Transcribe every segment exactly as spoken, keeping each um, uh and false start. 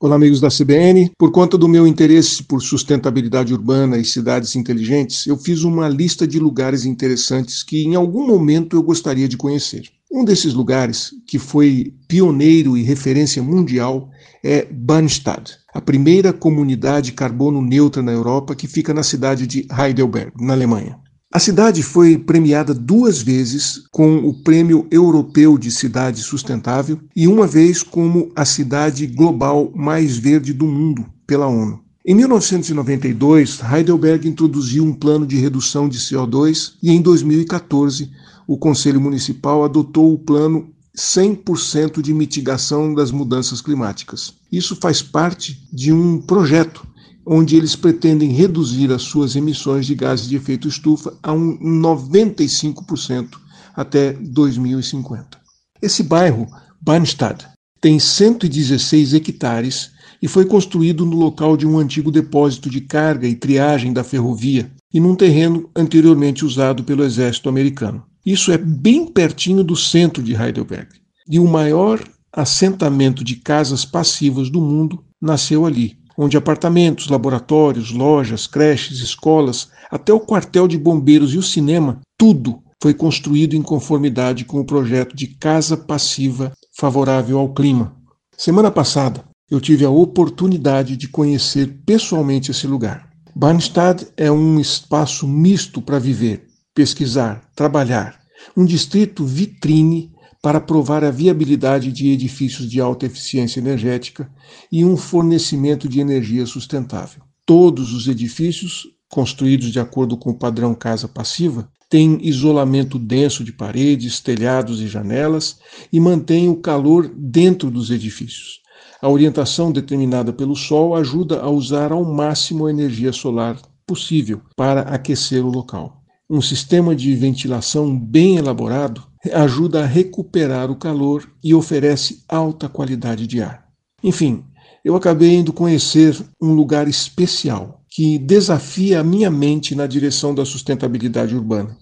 Olá, amigos da C B N. Por conta do meu interesse por sustentabilidade urbana e cidades inteligentes, eu fiz uma lista de lugares interessantes que em algum momento eu gostaria de conhecer. Um desses lugares, que foi pioneiro e referência mundial, é Bannstadt, a primeira comunidade carbono neutra na Europa, que fica na cidade de Heidelberg, na Alemanha. A cidade foi premiada duas vezes com o Prêmio Europeu de Cidade Sustentável e uma vez como a cidade global mais verde do mundo pela ONU. Em mil novecentos e noventa e dois, Heidelberg introduziu um plano de redução de C O dois e em dois mil e quatorze o Conselho Municipal adotou o plano cem por cento de mitigação das mudanças climáticas. Isso faz parte de um projeto onde eles pretendem reduzir as suas emissões de gases de efeito estufa a um noventa e cinco por cento até dois mil e cinquenta. Esse bairro, Bannstadt, tem cento e dezesseis hectares e foi construído no local de um antigo depósito de carga e triagem da ferrovia e num terreno anteriormente usado pelo exército americano. Isso é bem pertinho do centro de Heidelberg. E o maior assentamento de casas passivas do mundo nasceu ali, onde apartamentos, laboratórios, lojas, creches, escolas, até o quartel de bombeiros e o cinema, tudo foi construído em conformidade com o projeto de casa passiva favorável ao clima. Semana passada, eu tive a oportunidade de conhecer pessoalmente esse lugar. Bannstadt é um espaço misto para viver, pesquisar, trabalhar, um distrito vitrine para provar a viabilidade de edifícios de alta eficiência energética e um fornecimento de energia sustentável. Todos os edifícios, construídos de acordo com o padrão casa passiva, têm isolamento denso de paredes, telhados e janelas e mantêm o calor dentro dos edifícios. A orientação determinada pelo sol ajuda a usar ao máximo a energia solar possível para aquecer o local. Um sistema de ventilação bem elaborado ajuda a recuperar o calor e oferece alta qualidade de ar. Enfim, eu acabei indo conhecer um lugar especial que desafia a minha mente na direção da sustentabilidade urbana.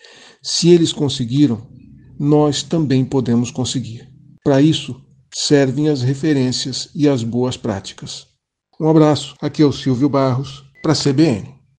Se eles conseguiram, nós também podemos conseguir. Para isso, servem as referências e as boas práticas. Um abraço, aqui é o Silvio Barros, para a C B N.